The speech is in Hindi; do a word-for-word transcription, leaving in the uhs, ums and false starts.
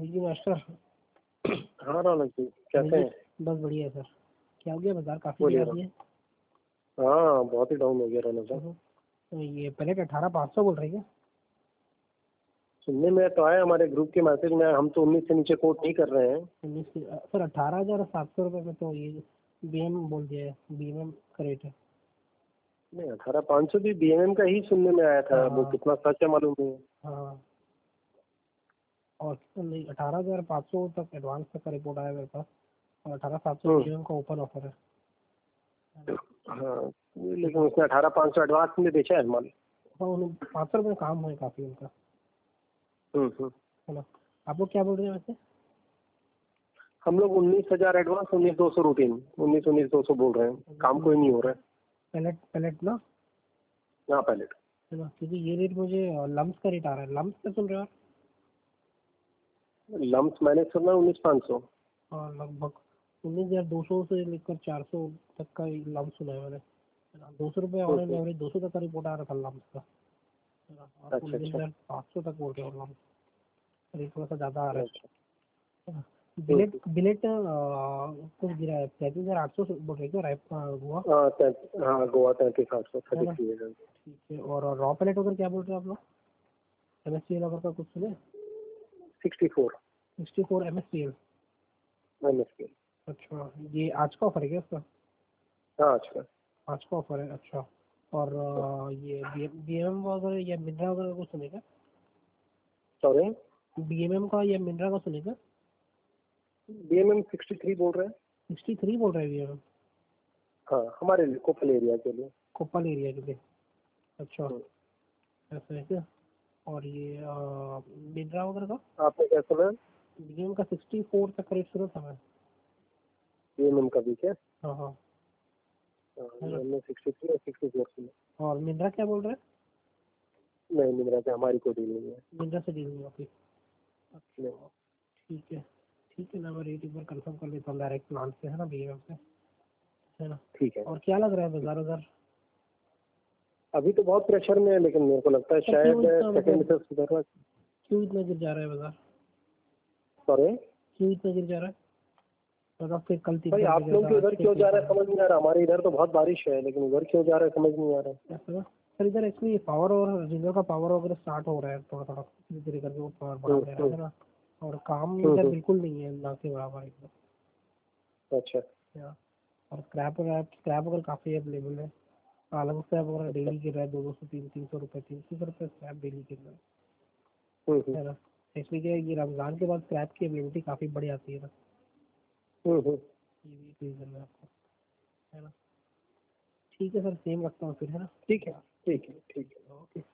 जी मास्टर। हाँ रौनक जी, कैसे हैं? बस बढ़िया सर। क्या हो गया, बाजार काफी बोलिए गिरा दिए। हाँ बहुत ही डाउन हो गया रौनक साहब। तो ये पहले अठारह पाँच सौ बोल रहे हैं क्या? सुनने में तो आया हमारे ग्रुप के मैसेज में, हम तो उन्नीस से नीचे कोट नहीं कर रहे हैं। उन्नीस सर अठारह हजार सात सौ रुपये में तो ये बी एम बोल दिया है, बी एम का रेट है। नहीं अठारह पाँच सौ भी बी एम एम का ही सुनने में आया था। वो हाँ कितना सच है मालूम नहीं। हाँ। और नहीं, अठारह हजार पाँच सौ तक एडवांस तक का रिपोर्ट आया मेरे पास, और अठारह सात सौ बी एम का ओपन ऑफर है। हाँ लेकिन उसने अठारह पाँच सौ एडवांस में बेचा है माल। हाँ उन्हें पाँच सौ रुपये काम है काफ़ी उनका, हम्म हम्म। है ना। आप लोग क्या बोल रहे हैं वैसे? हम लोग उन्नीस हजार एडवांस, उन्नीस दो सौ रूटीन, उन्नीस उन्नीस दो सौ बोल रहे हैं। काम कोई नहीं हो रहा है। पैलेट पैलेट ना, हाँ पैलेट। है ना, क्योंकि ये रेट मुझे लम्स का रेट आ रहा है। लम्स पे सुन रहे हो आप? लम्स मैंने सुना उन्नीस पाँच सौ। हाँ लगभग उन्नीस हजार दो सौ से लेकर चार सौ तक का लम्स सुना है मैंने, है ना। दो सौ रुपये ऑन एन एवरेज दो सौ तक का रिपोर्ट आ रहा था लम्स का, है ना। और अच्छा उन्नीस अच्छा हजार पाँच सौ तक बोल रहे हो लम्स, रेट थोड़ा सा ज़्यादा आ रहा अच्छा। है। बिलेट बिलेट कुछ गिरा है, पैंतीस हजार आठ सौ बोल रहे क्या रायपुर गोवा? हाँ तैंतीस, हाँ गोवा तैंतीस आठ सौ है थर्टी ना। थ्री है। ठीक है। और रॉ पैलेट वगैरह क्या बोल रहे हैं आप लोग? एम एस टी एल वगैरह का कुछ सुने? Sixty four sixty four M S T L. M S K. अच्छा, ये आज का ऑफर है क्या इसका? हाँ अच्छा। आज का ऑफर है, अच्छा। और अ, ये बी एम एम वगैरह या मिंद्रा वगैरह का कुछ सुनेगा? सॉरी बी एम एम का या मिंद्रा का सुनेगा? B M M sixty three बोल रहे हैं। सिक्सटी थ्री बोल रहे हैं बी एम एम? हाँ हमारे लिए कोपल एरिया के लिए। कोपल एरिया के लिए, अच्छा ऐसा है क्या? और ये अ, मिंद्रा वगैरह का? आपने क्या सुना? बी एम का सिक्सटी फोर तक का रेट सुना था मैं। बी एम एम का भी क्या? हाँ हाँ। हमने सिक्सटी थ्री और सिक्सटी फोर सुना। और मिंद्रा क्या बोल रहे हैं? नहीं मिल रहा, हमारी कोई डील नहीं है। मिंद्रा से डील नहीं होती। नहीं। ठीक है ठीक है ना, मैं रेट एक बार कंफर्म कर लेता हूँ डायरेक्ट प्लान से, है ना, बी एम एम से, है ना। ठीक है। और क्या लग रहा है बाजार उधर? अभी तो बहुत प्रेशर में है, लेकिन मेरे को लगता है तो शायद क्यों इतना सेकंड मतलब से सुधरना। क्यों इतना गिर जा रहा है बाजार? सॉरी क्यों इतना गिर जा रहा है? मतलब फिर कल तीन भाई, सौ आप लोग के उधर क्यों जा रहा है समझ नहीं आ रहा। हमारे इधर तो बहुत बारिश है, लेकिन उधर क्यों जा रहा है समझ नहीं आ रहा। ऐसा ना सर, इधर एक्चुअली पावर और रिजर्व का पावर वगैरह स्टार्ट हो रहा है थोड़ा थोड़ा धीरे धीरे करके, वो पावर बढ़ा दे रहा है ना। और काम हम्म, इधर हम्म, बिल्कुल नहीं है, ना के बराबर एकदम। अच्छा या, और स्क्रैप वगैरह स्क्रैप वगैरह काफ़ी अवेलेबल है। अलग स्क्रैप वगैरह अच्छा। डेली गिर रहा है, दो दो सौ तीन तीन सौ रुपये तीन सौ रुपये स्क्रैप डेली गिर रहा है, हम्म हम्म, है ना। इसलिए क्या है, ये रमज़ान के बाद स्क्रैप की अवेलेबिलिटी काफ़ी बढ़ जाती है ना, हम्म हम्म, ये भी रीज़न है आपको, है ना। ठीक है सर, सेम रखता हूँ फिर, है ना। ठीक है ठीक है ठीक है। ओके।